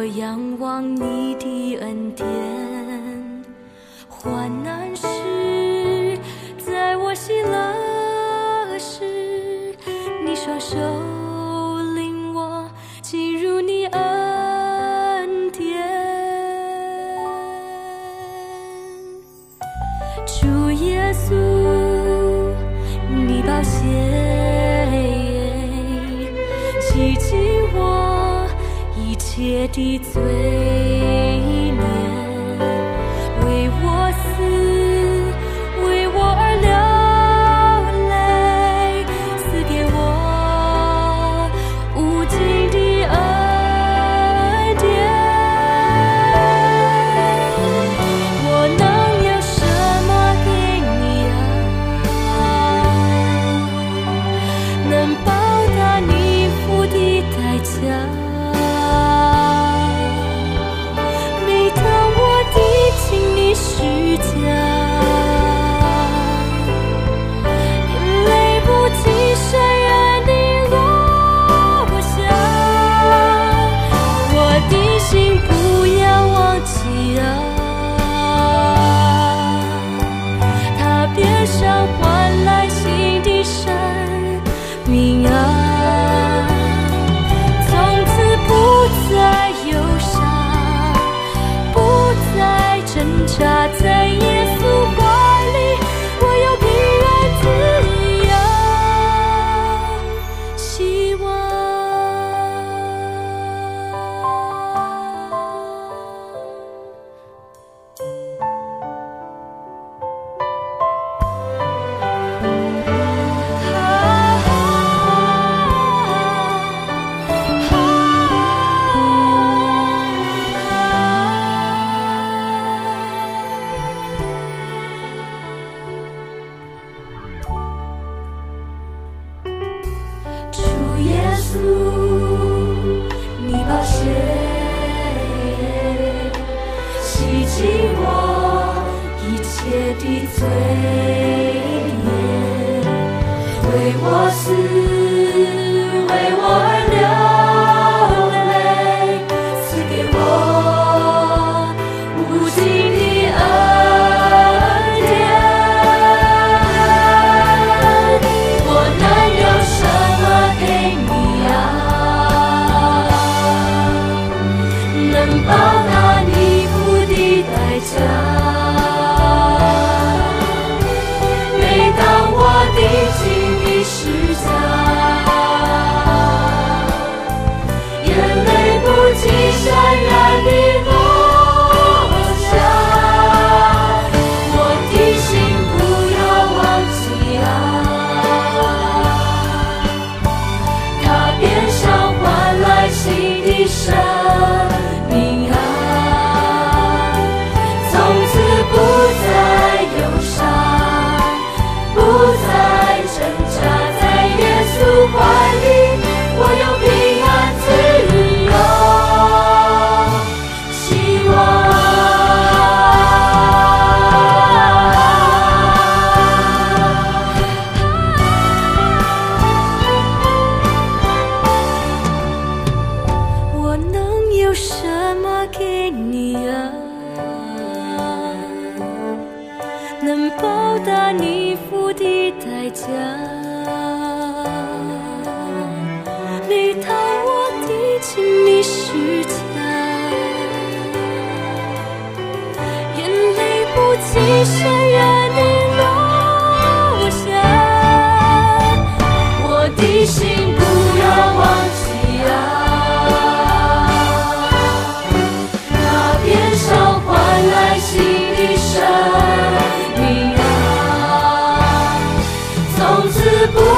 我仰望你的恩典，患难时，在我喜乐时，你双手领我进入你恩典。主耶稣，你宝血洗净我一切的罪孽，为我死，为我而流泪，赐给我无尽的恩典。我能有什么给你啊？能报答你付的代价？在耶稣怀里，我有平安自由希望。你宝血洗净我一切的罪孽，为我死，为我而流泪，赐给我无尽的恩典。我能有什么给你啊？能报答你付的代价。每当我的经历时下，眼泪不尽潸然地落下，我的心不要忘记啊，他变上换来新的生命啊，从此不再忧伤，不再挣扎，在耶稣怀里，我有平安自由希望。我能有什么给你啊？能报答你付的代价。每当我的经历时下，眼泪不尽潸然地落下，我的心不要忘记啊，那变上换来新的生命啊，从此不